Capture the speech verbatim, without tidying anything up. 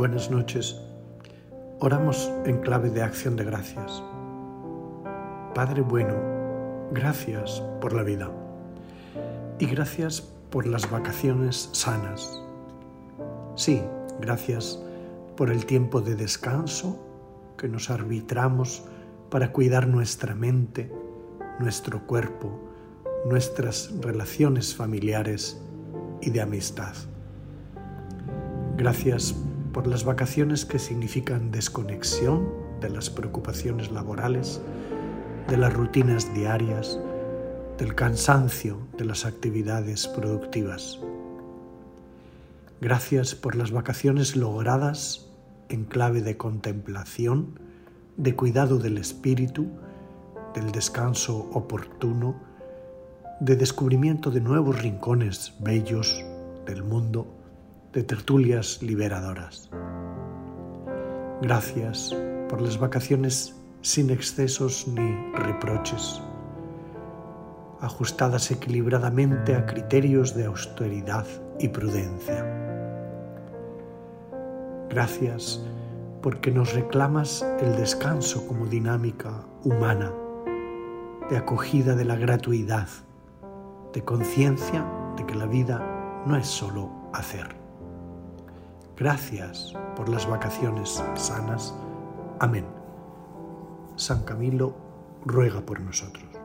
Buenas noches. Oramos en clave de acción de gracias. Padre bueno, gracias por la vida y gracias por las vacaciones sanas. Sí, gracias por el tiempo de descanso que nos arbitramos para cuidar nuestra mente, nuestro cuerpo, nuestras relaciones familiares y de amistad. Gracias por las vacaciones que significan desconexión de las preocupaciones laborales, de las rutinas diarias, del cansancio de las actividades productivas. Gracias por las vacaciones logradas en clave de contemplación, de cuidado del espíritu, del descanso oportuno, de descubrimiento de nuevos rincones bellos del mundo, de tertulias liberadoras. Gracias por las vacaciones sin excesos ni reproches, ajustadas equilibradamente a criterios de austeridad y prudencia. Gracias porque nos reclamas el descanso como dinámica humana, de acogida de la gratuidad, de conciencia de que la vida no es solo hacer. Gracias por las vacaciones sanas. Amén. San Camilo ruega por nosotros.